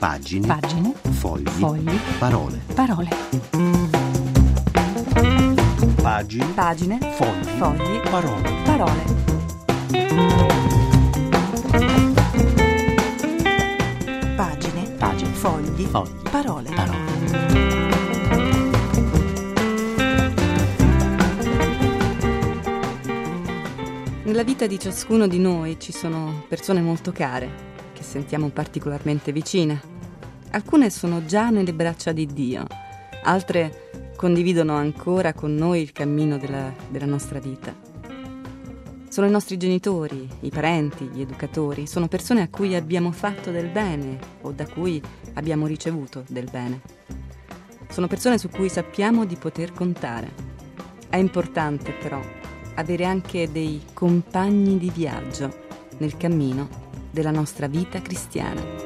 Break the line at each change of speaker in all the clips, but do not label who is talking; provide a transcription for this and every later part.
Pagine.
Fogli.
Parole. Pagine. Fogli. Parole.
Pagine. Fogli. Parole.
Nella vita di ciascuno di noi ci sono persone molto care, che sentiamo particolarmente vicine. Alcune sono già nelle braccia di Dio, altre condividono ancora con noi il cammino della nostra vita. Sono i nostri genitori, i parenti, gli educatori, sono persone a cui abbiamo fatto del bene o da cui abbiamo ricevuto del bene. Sono persone su cui sappiamo di poter contare. È importante però avere anche dei compagni di viaggio nel cammino della nostra vita cristiana.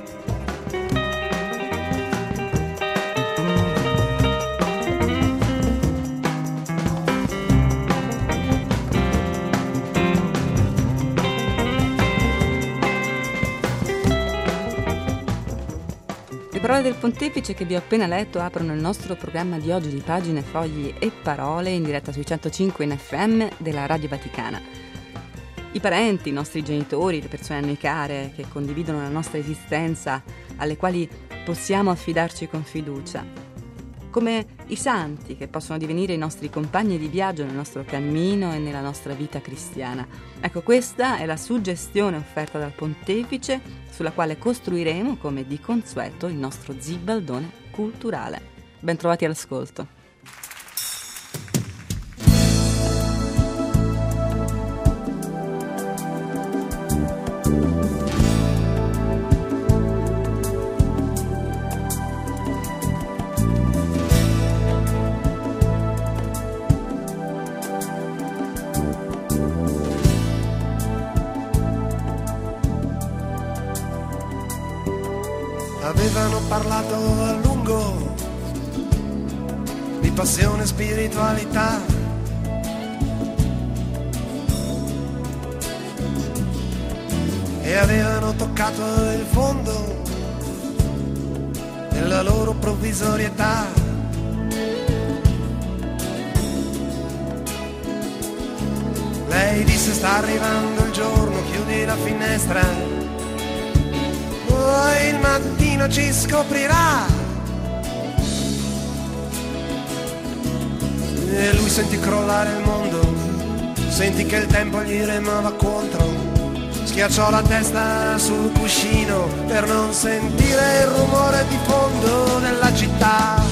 Le parole del Pontefice che vi ho appena letto aprono il nostro programma di oggi di Pagine, Fogli e Parole in diretta sui 105 in FM della Radio Vaticana. I parenti, i nostri genitori, le persone a noi care che condividono la nostra esistenza, alle quali possiamo affidarci con fiducia. Come i santi che possono divenire i nostri compagni di viaggio nel nostro cammino e nella nostra vita cristiana. Ecco, questa è la suggestione offerta dal Pontefice sulla quale costruiremo, come di consueto, il nostro zibaldone culturale. Ben trovati all'ascolto.
Avevano parlato a lungo di passione e spiritualità, e avevano toccato il fondo della loro provvisorietà. Lei disse: sta arrivando il giorno, chiudi la finestra, poi il mattino ci scoprirà. E lui sentì crollare il mondo, sentì che il tempo gli remava contro, schiacciò la testa sul cuscino per non sentire il rumore di fondo della città.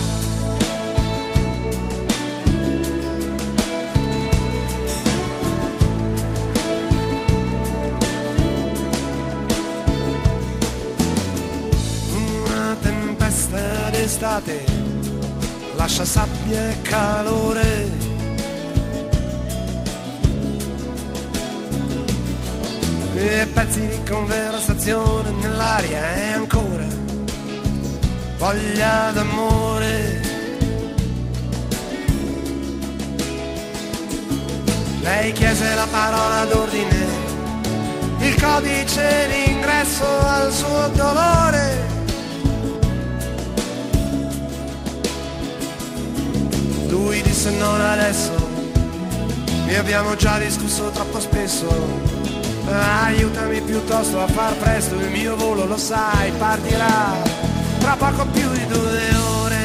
Estate lascia sabbia e calore, e pezzi di conversazione nell'aria, e ancora voglia d'amore. Lei chiese la parola d'ordine, il codice d'ingresso al suo dolore. Lui disse: non adesso, ne abbiamo già discusso troppo spesso, aiutami piuttosto a far presto, il mio volo, lo sai, partirà tra poco più di 2 ore.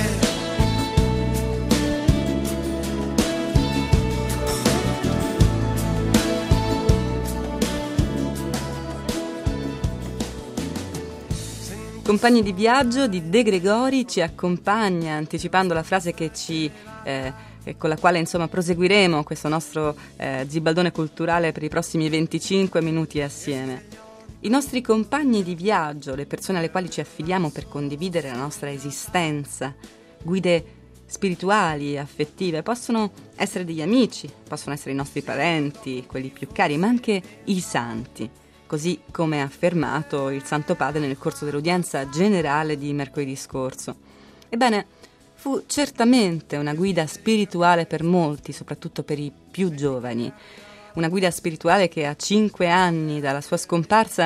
Compagni di viaggio di De Gregori ci accompagna, anticipando la frase che con la quale insomma proseguiremo questo nostro zibaldone culturale per i prossimi 25 minuti assieme. I nostri compagni di viaggio, le persone alle quali ci affidiamo per condividere la nostra esistenza, guide spirituali e affettive, possono essere degli amici, possono essere i nostri parenti, quelli più cari, ma anche i santi, così come ha affermato il Santo Padre nel corso dell'udienza generale di mercoledì scorso. Ebbene, fu certamente una guida spirituale per molti, soprattutto per i più giovani. Una guida spirituale che a 5 anni dalla sua scomparsa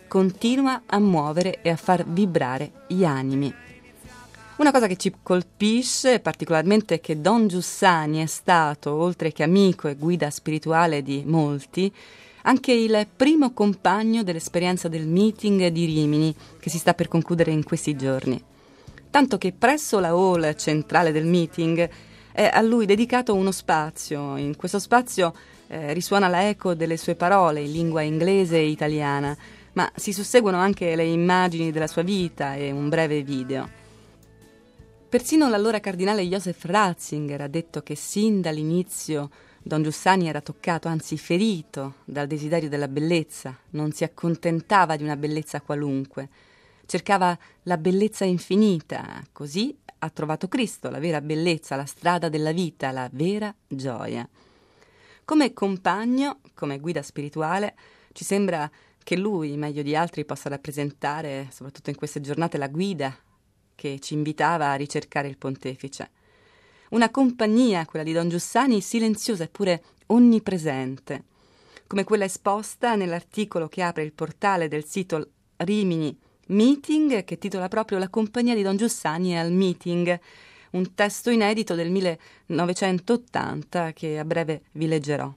continua a muovere e a far vibrare gli animi. Una cosa che ci colpisce particolarmente è che Don Giussani è stato, oltre che amico e guida spirituale di molti, anche il primo compagno dell'esperienza del meeting di Rimini, che si sta per concludere in questi giorni. Tanto che presso la hall centrale del meeting è a lui dedicato uno spazio. In questo spazio risuona l'eco delle sue parole in lingua inglese e italiana, ma si susseguono anche le immagini della sua vita e un breve video. Persino l'allora cardinale Joseph Ratzinger ha detto che sin dall'inizio Don Giussani era toccato, anzi ferito, dal desiderio della bellezza, non si accontentava di una bellezza qualunque, cercava la bellezza infinita, così ha trovato Cristo, la vera bellezza, la strada della vita, la vera gioia. Come compagno, come guida spirituale, ci sembra che lui, meglio di altri, possa rappresentare, soprattutto in queste giornate, la guida che ci invitava a ricercare il pontefice. Una compagnia, quella di Don Giussani, silenziosa eppure onnipresente, come quella esposta nell'articolo che apre il portale del sito Rimini Meeting, che titola proprio La compagnia di Don Giussani al meeting, un testo inedito del 1980 che a breve vi leggerò.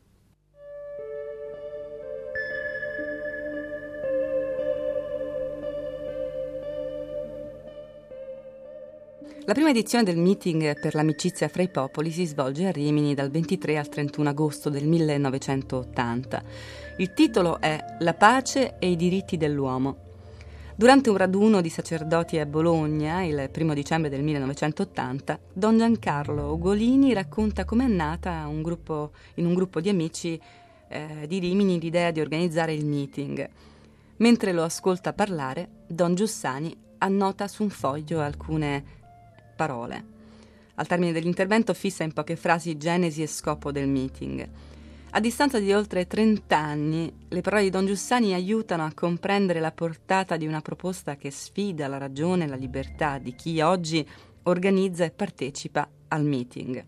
La prima edizione del meeting per l'amicizia fra i popoli si svolge a Rimini dal 23 al 31 agosto del 1980. Il titolo è La pace e i diritti dell'uomo. Durante un raduno di sacerdoti a Bologna, il 1 dicembre del 1980, Don Giancarlo Ugolini racconta com'è nata in un gruppo di amici di Rimini l'idea di organizzare il meeting. Mentre lo ascolta parlare, Don Giussani annota su un foglio alcune parole. Al termine dell'intervento fissa in poche frasi genesi e scopo del meeting. A distanza di oltre 30 anni, le parole di Don Giussani aiutano a comprendere la portata di una proposta che sfida la ragione e la libertà di chi oggi organizza e partecipa al meeting.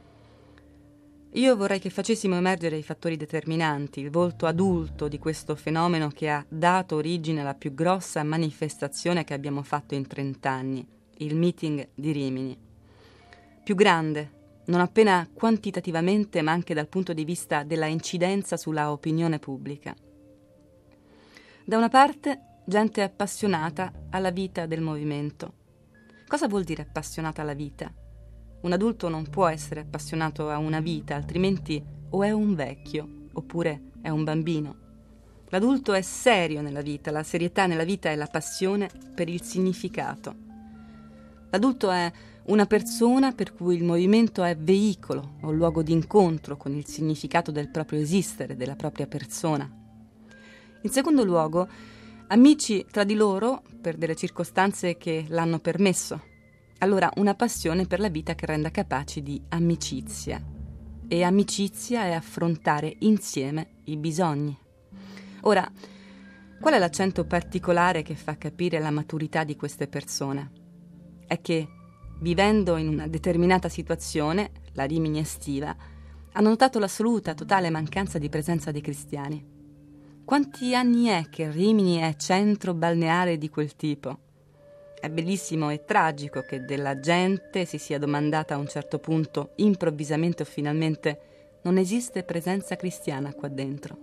Io vorrei che facessimo emergere i fattori determinanti, il volto adulto di questo fenomeno che ha dato origine alla più grossa manifestazione che abbiamo fatto in 30 anni, il meeting di Rimini. Più grande, non appena quantitativamente ma anche dal punto di vista della incidenza sulla opinione pubblica. Da una parte, gente appassionata alla vita del movimento. Cosa vuol dire appassionata alla vita? Un adulto non può essere appassionato a una vita, altrimenti o è un vecchio oppure è un bambino. L'adulto è serio nella vita, la serietà nella vita è la passione per il significato. L'adulto è una persona per cui il movimento è veicolo o luogo di incontro con il significato del proprio esistere, della propria persona. In secondo luogo, amici tra di loro per delle circostanze che l'hanno permesso. Allora, una passione per la vita che renda capaci di amicizia. E amicizia è affrontare insieme i bisogni. Ora, qual è l'accento particolare che fa capire la maturità di queste persone? È che, vivendo in una determinata situazione, la Rimini estiva, hanno notato l'assoluta, totale mancanza di presenza dei cristiani. Quanti anni è che Rimini è centro balneare di quel tipo? È bellissimo e tragico che della gente si sia domandata a un certo punto, improvvisamente o finalmente, non esiste presenza cristiana qua dentro.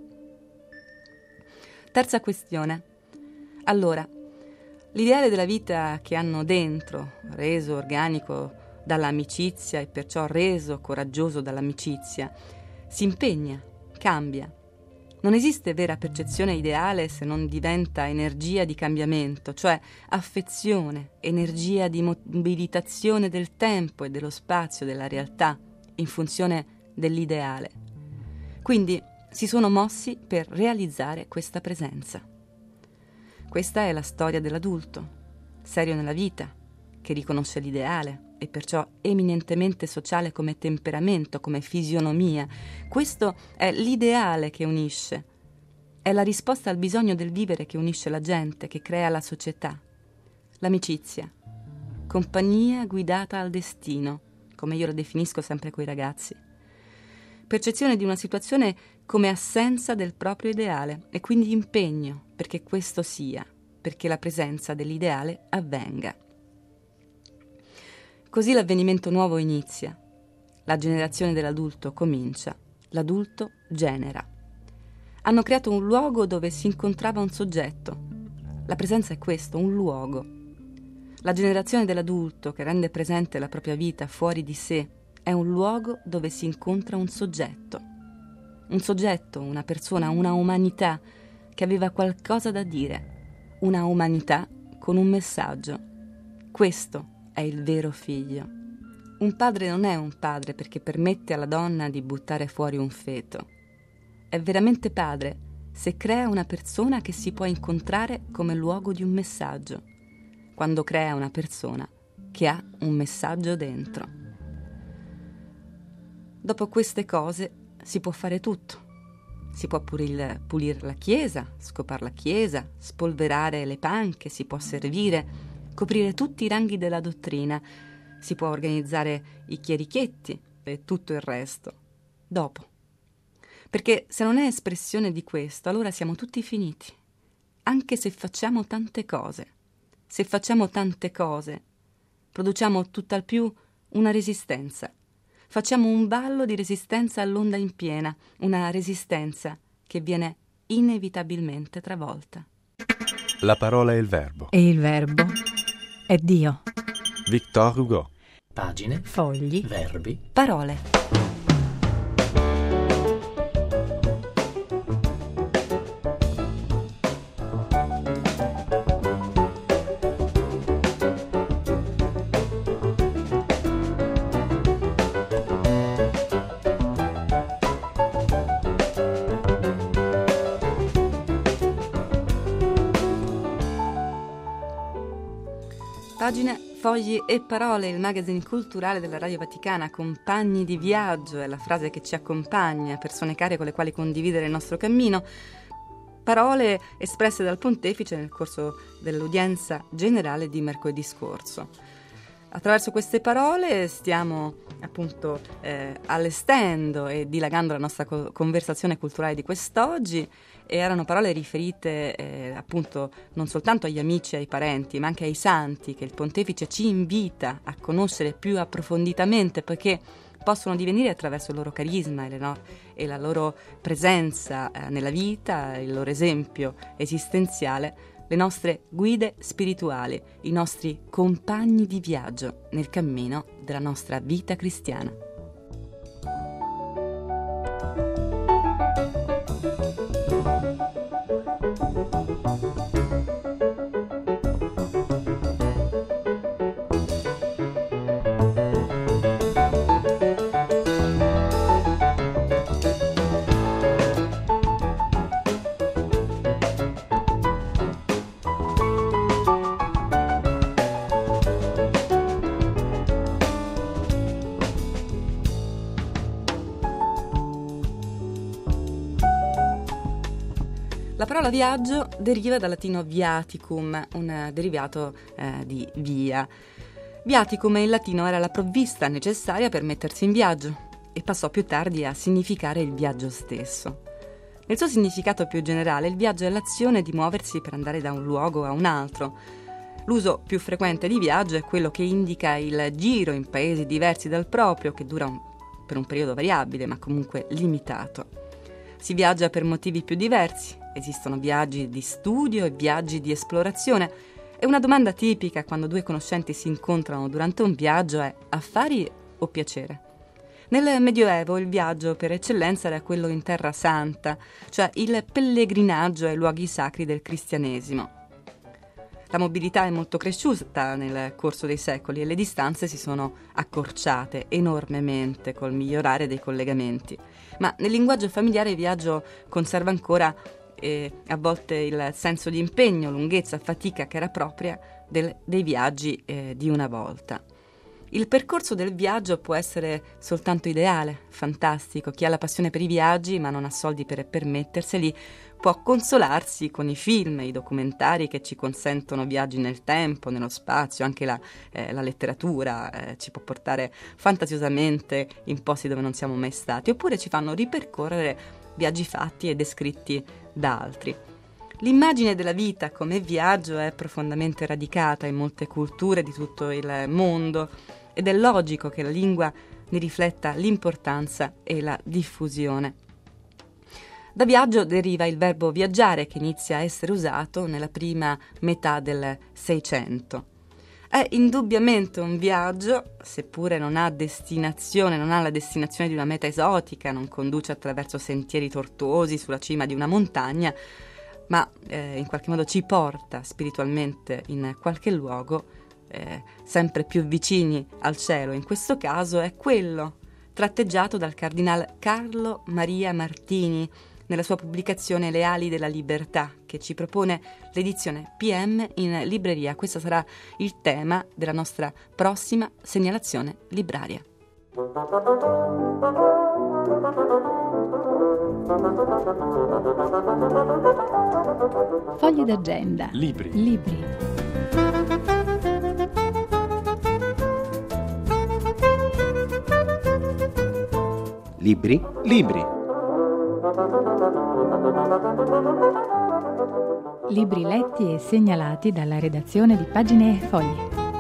Terza questione. Allora, l'ideale della vita che hanno dentro, reso organico dall'amicizia e perciò reso coraggioso dall'amicizia, si impegna, cambia. Non esiste vera percezione ideale se non diventa energia di cambiamento, cioè affezione, energia di mobilitazione del tempo e dello spazio della realtà in funzione dell'ideale. Quindi si sono mossi per realizzare questa presenza. Questa è la storia dell'adulto, serio nella vita, che riconosce l'ideale e perciò eminentemente sociale come temperamento, come fisionomia. Questo è l'ideale che unisce. È la risposta al bisogno del vivere che unisce la gente, che crea la società. L'amicizia. Compagnia guidata al destino, come io lo definisco sempre coi ragazzi. percezione di una situazione come assenza del proprio ideale e quindi impegno perché questo sia, perché la presenza dell'ideale avvenga. Così l'avvenimento nuovo inizia, la generazione dell'adulto comincia, l'adulto genera. Hanno creato un luogo dove si incontrava un soggetto. La presenza è questo, un luogo. La generazione dell'adulto che rende presente la propria vita fuori di sé è un luogo dove si incontra un soggetto. Un soggetto, una persona, una umanità che aveva qualcosa da dire. Una umanità con un messaggio. Questo è il vero figlio. Un padre non è un padre perché permette alla donna di buttare fuori un feto. È veramente padre se crea una persona che si può incontrare come luogo di un messaggio. Quando crea una persona che ha un messaggio dentro. Dopo queste cose si può fare tutto. Si può pulire la chiesa, scopare la chiesa, spolverare le panche, si può servire, coprire tutti i ranghi della dottrina, si può organizzare i chierichetti e tutto il resto. Dopo. Perché se non è espressione di questo, allora siamo tutti finiti. Anche se facciamo tante cose. Se facciamo tante cose, produciamo tutt'al più una resistenza. Facciamo un ballo di resistenza all'onda in piena, una resistenza che viene inevitabilmente travolta.
La parola è il verbo.
E il verbo è Dio.
Victor Hugo.
Pagine,
Fogli,
verbi,
Parole. Pagine, fogli e parole, il magazine culturale della Radio Vaticana. Compagni di viaggio è la frase che ci accompagna, persone care con le quali condividere il nostro cammino. Parole espresse dal Pontefice nel corso dell'udienza generale di mercoledì scorso. Attraverso queste parole stiamo appunto allestendo e dilagando la nostra conversazione culturale di quest'oggi. E erano parole riferite appunto non soltanto agli amici e ai parenti, ma anche ai santi che il Pontefice ci invita a conoscere più approfonditamente, perché possono divenire attraverso il loro carisma e la loro presenza nella vita, il loro esempio esistenziale, le nostre guide spirituali, i nostri compagni di viaggio nel cammino della nostra vita cristiana. La parola viaggio deriva dal latino viaticum, un derivato di via. Viaticum in latino era la provvista necessaria per mettersi in viaggio e passò più tardi a significare il viaggio stesso. Nel suo significato più generale, il viaggio è l'azione di muoversi per andare da un luogo a un altro. L'uso più frequente di viaggio è quello che indica il giro in paesi diversi dal proprio, che dura per un periodo variabile, ma comunque limitato. Si viaggia per motivi più diversi. Esistono viaggi di studio e viaggi di esplorazione. E una domanda tipica quando due conoscenti si incontrano durante un viaggio è: affari o piacere? Nel Medioevo il viaggio per eccellenza era quello in Terra Santa, cioè il pellegrinaggio ai luoghi sacri del cristianesimo. La mobilità è molto cresciuta nel corso dei secoli e le distanze si sono accorciate enormemente col migliorare dei collegamenti. Ma nel linguaggio familiare il viaggio conserva ancora a volte il senso di impegno, lunghezza, fatica che era propria dei viaggi di una volta. Il percorso del viaggio può essere soltanto ideale, fantastico. Chi ha la passione per i viaggi ma non ha soldi per permetterseli può consolarsi con i film, i documentari che ci consentono viaggi nel tempo, nello spazio. Anche la letteratura ci può portare fantasiosamente in posti dove non siamo mai stati, oppure ci fanno ripercorrere viaggi fatti e descritti da altri. L'immagine della vita come viaggio è profondamente radicata in molte culture di tutto il mondo ed è logico che la lingua ne rifletta l'importanza e la diffusione. Da viaggio deriva il verbo viaggiare, che inizia a essere usato nella prima metà del Seicento. È indubbiamente un viaggio, seppure non ha la destinazione di una meta esotica, non conduce attraverso sentieri tortuosi sulla cima di una montagna, ma in qualche modo ci porta spiritualmente in qualche luogo sempre più vicini al cielo. In questo caso è quello tratteggiato dal cardinal Carlo Maria Martini nella sua pubblicazione Le ali della libertà, che ci propone l'edizione PM in libreria. Questo sarà il tema della nostra prossima segnalazione libraria.
Fogli d'agenda.
Libri.
Libri letti e segnalati dalla redazione di Pagine e Fogli.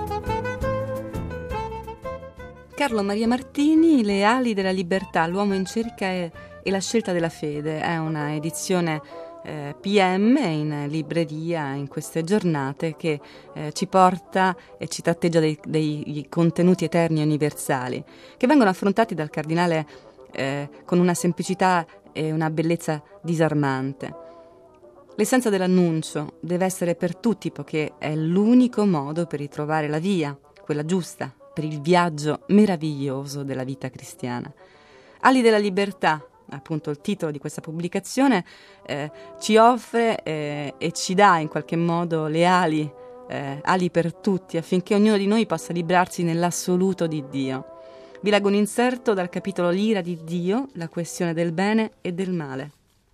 Carlo Maria Martini, Le ali della libertà, l'uomo in cerca e la scelta della fede. È una edizione PM in libreria in queste giornate che ci porta e ci tratteggia dei contenuti eterni e universali che vengono affrontati dal cardinale con una semplicità e una bellezza disarmante. L'essenza dell'annuncio deve essere per tutti, poiché è l'unico modo per ritrovare la via, quella giusta, per il viaggio meraviglioso della vita cristiana. Ali della libertà, appunto il titolo di questa pubblicazione, ci offre e ci dà in qualche modo le ali per tutti, affinché ognuno di noi possa librarsi nell'assoluto di Dio. Vi leggo un inserto dal capitolo L'ira di Dio, la questione del bene e del male.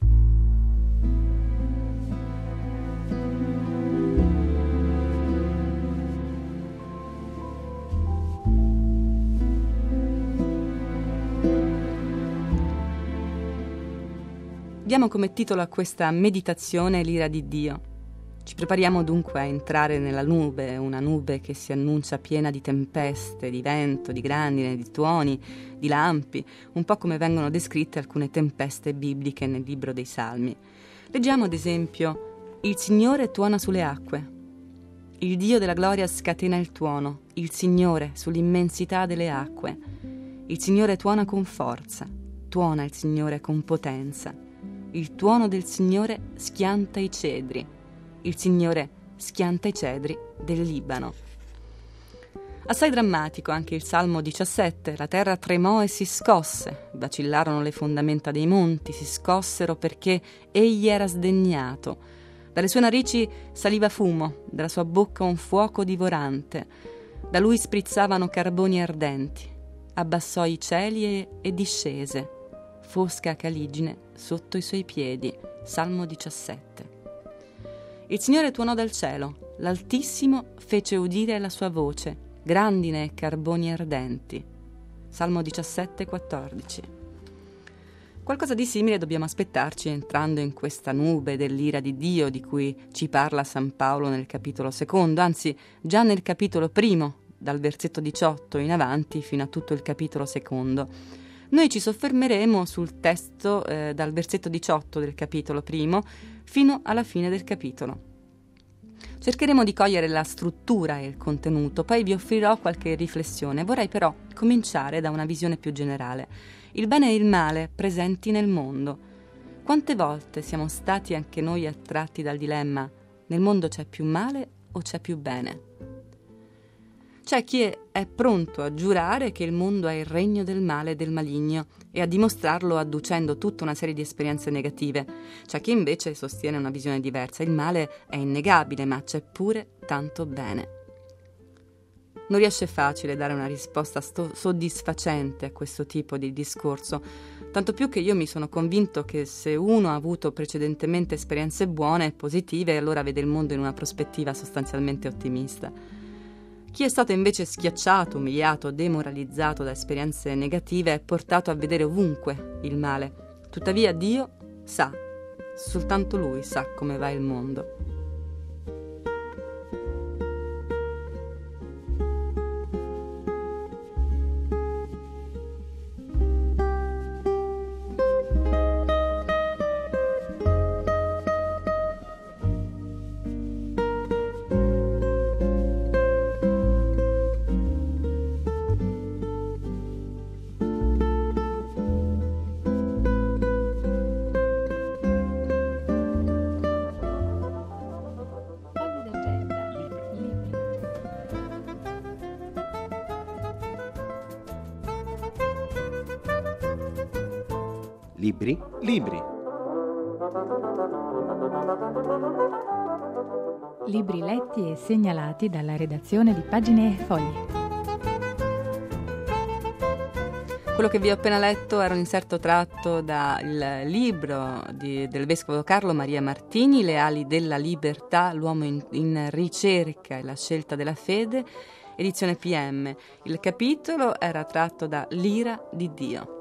Diamo come titolo a questa meditazione l'ira di Dio. Ci prepariamo dunque a entrare nella nube, una nube che si annuncia piena di tempeste, di vento, di grandine, di tuoni, di lampi, un po' come vengono descritte alcune tempeste bibliche nel libro dei Salmi. Leggiamo ad esempio: il Signore tuona sulle acque, il Dio della gloria scatena il tuono, il Signore sull'immensità delle acque, il Signore tuona con forza, tuona il Signore con potenza, il tuono del Signore schianta i cedri, il Signore schianta i cedri del Libano. Assai drammatico anche il Salmo 17. La terra tremò e si scosse, vacillarono le fondamenta dei monti, si scossero perché egli era sdegnato. Dalle sue narici saliva fumo, dalla sua bocca un fuoco divorante. Da lui sprizzavano carboni ardenti. Abbassò i cieli e discese. Fosca caligine sotto i suoi piedi. Salmo 17. Il Signore tuonò dal cielo, l'Altissimo fece udire la sua voce, grandine e carboni ardenti. Salmo 17, 14. Qualcosa di simile dobbiamo aspettarci entrando in questa nube dell'ira di Dio di cui ci parla San Paolo nel capitolo 2, anzi già nel capitolo 1, dal versetto 18 in avanti fino a tutto il capitolo 2. Noi ci soffermeremo sul testo dal versetto 18 del capitolo 1 fino alla fine del capitolo. Cercheremo di cogliere la struttura e il contenuto, poi vi offrirò qualche riflessione. Vorrei però cominciare da una visione più generale. Il bene e il male presenti nel mondo. Quante volte siamo stati anche noi attratti dal dilemma: nel mondo c'è più male o c'è più bene? C'è chi è pronto a giurare che il mondo è il regno del male e del maligno e a dimostrarlo adducendo tutta una serie di esperienze negative. C'è chi invece sostiene una visione diversa: il male è innegabile, ma c'è pure tanto bene. Non riesce facile dare una risposta soddisfacente a questo tipo di discorso, tanto più che io mi sono convinto che se uno ha avuto precedentemente esperienze buone e positive, allora vede il mondo in una prospettiva sostanzialmente ottimista. Chi è stato invece schiacciato, umiliato, demoralizzato da esperienze negative è portato a vedere ovunque il male. Tuttavia Dio sa, soltanto Lui sa come va il mondo.
Libri? Libri.
Libri letti e segnalati dalla redazione di Pagine e Fogli.
Quello che vi ho appena letto era un inserto tratto dal libro del vescovo Carlo Maria Martini, Le ali della libertà, l'uomo in ricerca e la scelta della fede, edizione PM. Il capitolo era tratto da L'ira di Dio.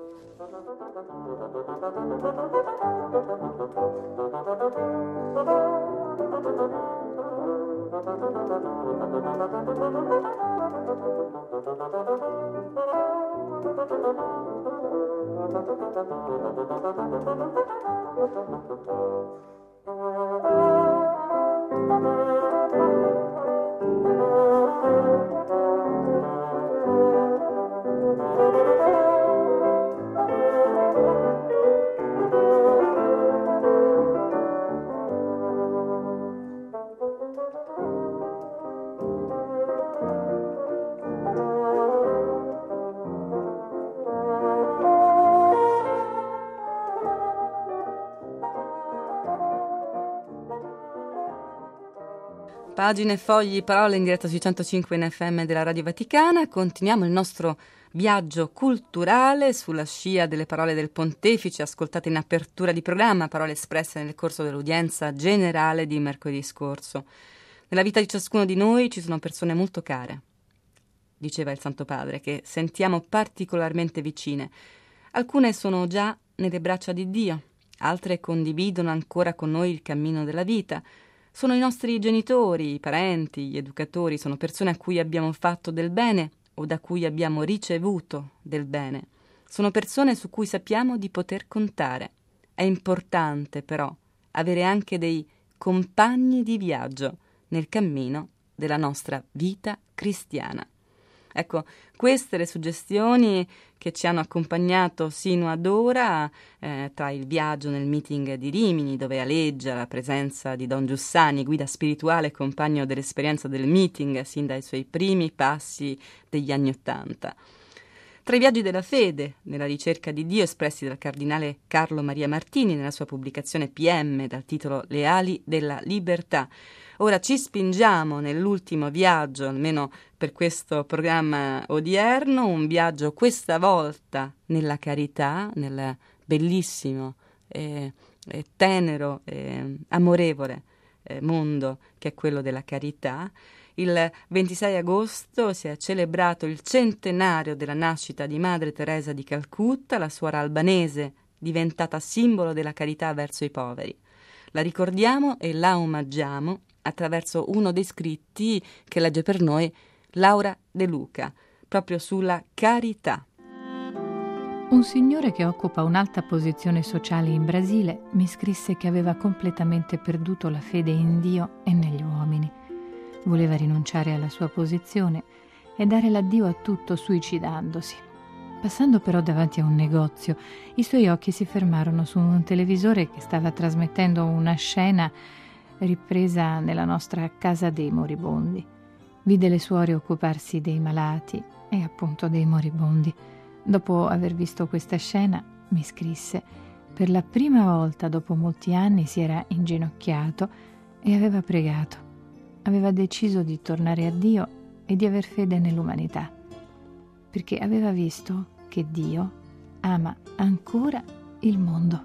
Pagine, fogli, parole in diretta sui 105 in FM della Radio Vaticana. Continuiamo il nostro viaggio culturale sulla scia delle parole del Pontefice ascoltate in apertura di programma, parole espresse nel corso dell'udienza generale di mercoledì scorso. Nella vita di ciascuno di noi ci sono persone molto care, diceva il Santo Padre, che sentiamo particolarmente vicine. Alcune sono già nelle braccia di Dio, altre condividono ancora con noi il cammino della vita. Sono i nostri genitori, i parenti, gli educatori, sono persone a cui abbiamo fatto del bene o da cui abbiamo ricevuto del bene. Sono persone su cui sappiamo di poter contare. È importante però avere anche dei compagni di viaggio nel cammino della nostra vita cristiana. Ecco, queste le suggestioni che ci hanno accompagnato sino ad ora, tra il viaggio nel meeting di Rimini, dove aleggia la presenza di Don Giussani, guida spirituale e compagno dell'esperienza del meeting sin dai suoi primi passi degli anni '80. Tra i viaggi della fede, nella ricerca di Dio, espressi dal cardinale Carlo Maria Martini nella sua pubblicazione PM dal titolo Le ali della libertà. Ora ci spingiamo nell'ultimo viaggio, almeno per questo programma odierno, un viaggio questa volta nella carità, nel bellissimo e tenero e amorevole mondo che è quello della carità. Il 26 agosto si è celebrato il centenario della nascita di Madre Teresa di Calcutta, la suora albanese diventata simbolo della carità verso i poveri. La ricordiamo e la omaggiamo attraverso uno dei scritti che legge per noi Laura De Luca, proprio sulla carità.
Un signore che occupa un'alta posizione sociale in Brasile mi scrisse che aveva completamente perduto la fede in Dio e negli uomini. Voleva rinunciare alla sua posizione e dare l'addio a tutto suicidandosi. Passando però davanti a un negozio, i suoi occhi si fermarono su un televisore che stava trasmettendo una scena ripresa nella nostra casa dei moribondi. Vide le suore occuparsi dei malati e appunto dei moribondi. Dopo aver visto questa scena, mi scrisse, per la prima volta dopo molti anni si era inginocchiato e aveva pregato. Aveva deciso di tornare a Dio e di aver fede nell'umanità, perché aveva visto che Dio ama ancora il mondo.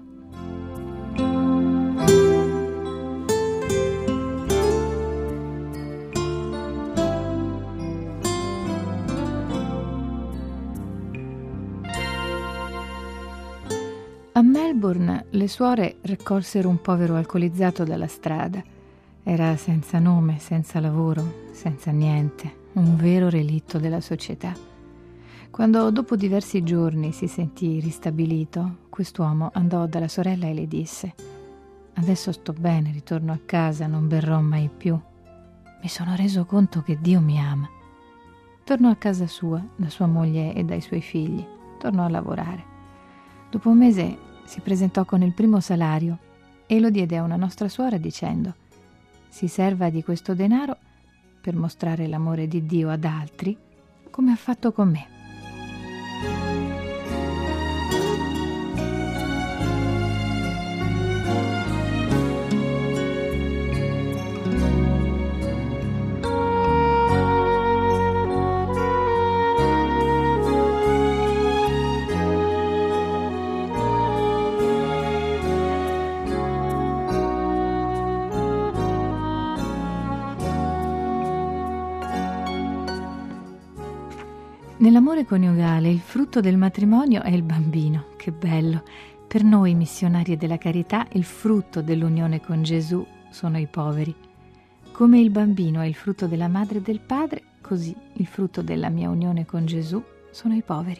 A Melbourne le suore raccolsero un povero alcolizzato dalla strada. Era senza nome, senza lavoro, senza niente, un vero relitto della società. Quando dopo diversi giorni si sentì ristabilito, quest'uomo andò dalla sorella e le disse: «Adesso sto bene, ritorno a casa, non berrò mai più. Mi sono reso conto che Dio mi ama». Tornò a casa sua, da sua moglie e dai suoi figli. Tornò a lavorare. Dopo un mese si presentò con il primo salario e lo diede a una nostra suora dicendo: «Si serva di questo denaro per mostrare l'amore di Dio ad altri, come ha fatto con me». Nell'amore coniugale il frutto del matrimonio è il bambino. Che bello! Per noi missionari della carità il frutto dell'unione con Gesù sono i poveri. Come il bambino è il frutto della madre e del padre, così il frutto della mia unione con Gesù sono i poveri.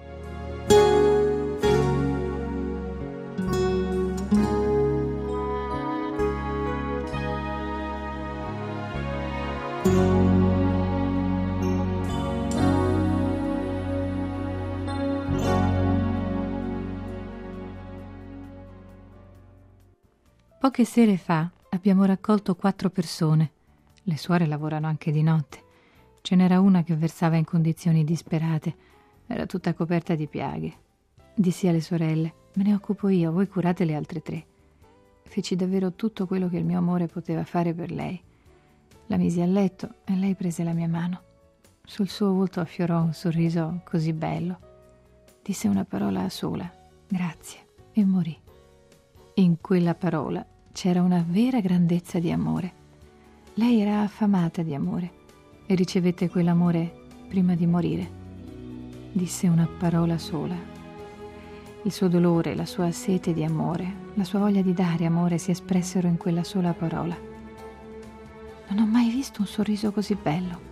Poche sere fa abbiamo raccolto 4 persone. Le suore lavorano anche di notte. Ce n'era una che versava in condizioni disperate. Era tutta coperta di piaghe. Dissi alle sorelle: «Me ne occupo io, voi curate le altre 3». Feci davvero tutto quello che il mio amore poteva fare per lei. La misi a letto e lei prese la mia mano. Sul suo volto affiorò un sorriso così bello. Disse una parola sola: «Grazie», e morì. In quella parola c'era una vera grandezza di amore. Lei era affamata di amore e ricevette quell'amore prima di morire. Disse una parola sola. Il suo dolore, la sua sete di amore, la sua voglia di dare amore si espressero in quella sola parola. Non ho mai visto un sorriso così bello.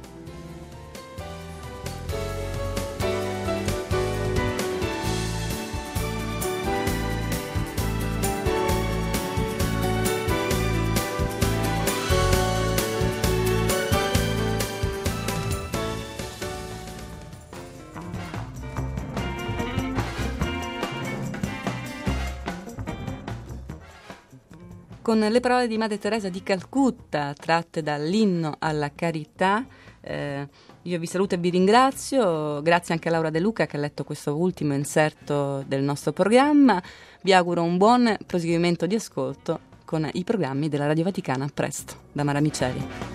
Con le parole di Madre Teresa di Calcutta, tratte dall'Inno alla Carità, io vi saluto e vi ringrazio. Grazie anche a Laura De Luca che ha letto questo ultimo inserto del nostro programma. Vi auguro un buon proseguimento di ascolto con i programmi della Radio Vaticana. A presto, da Mara Miceli.